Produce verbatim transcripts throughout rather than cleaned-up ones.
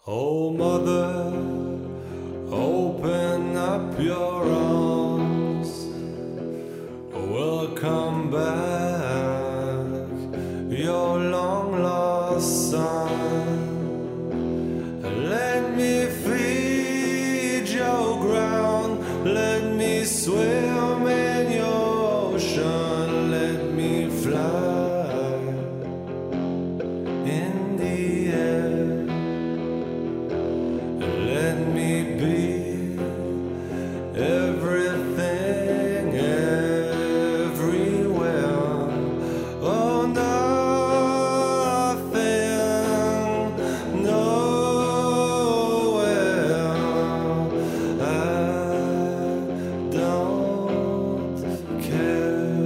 Oh, mother, open up your arms. Welcome back, your long lost son. Let me feed your ground. Let me swim in your ocean. Let me fly in the air. Let me be everything, everywhere. Oh, nothing, nowhere. I don't care.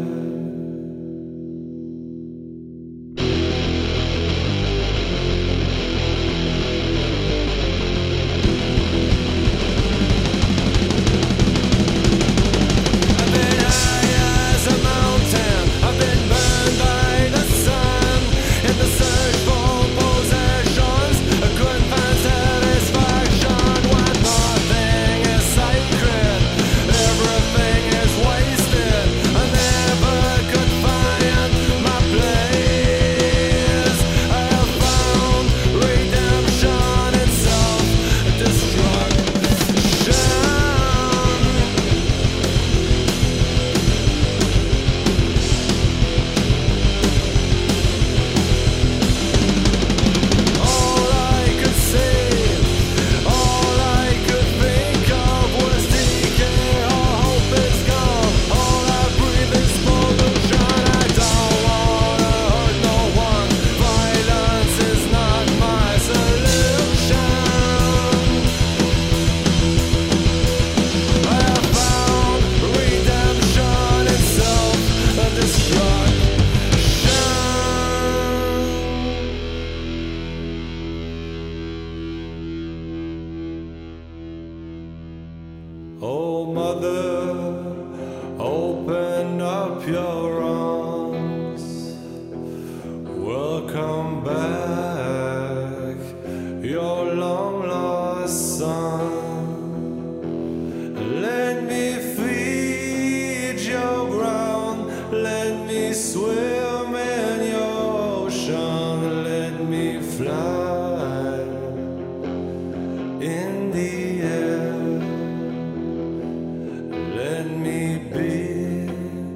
Oh, mother, open up your arms. Welcome back, your long lost son. Let me feed your ground. Let me swim in your ocean. Let me fly in the air. Let me be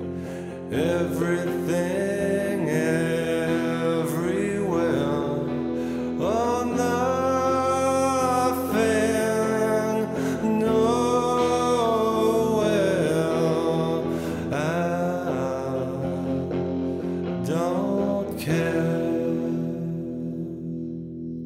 everything, everywhere. Oh, nothing, nowhere. I don't care.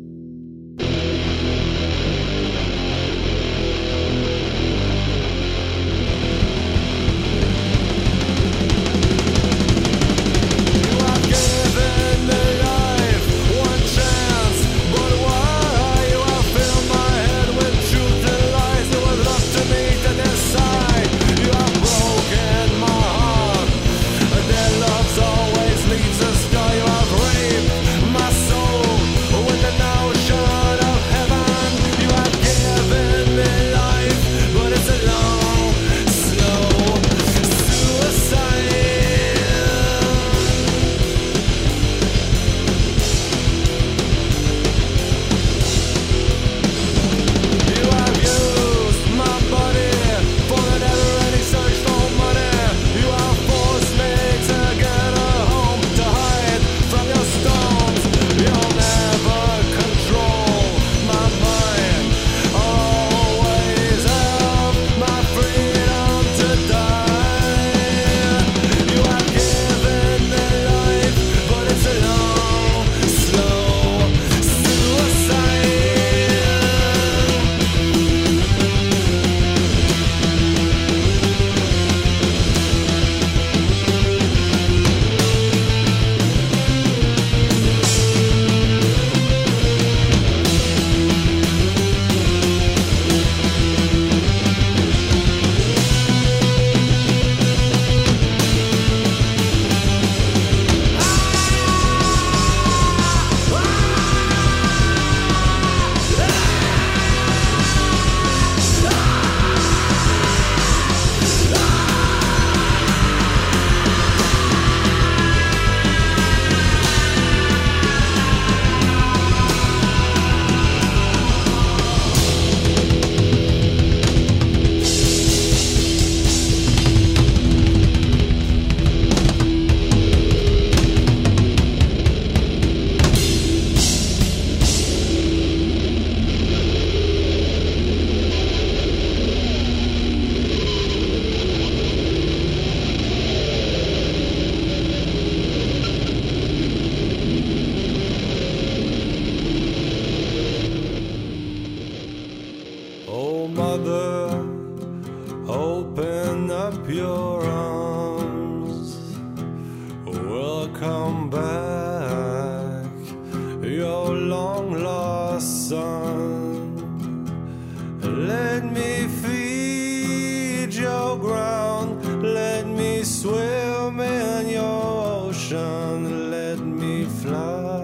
let me fly.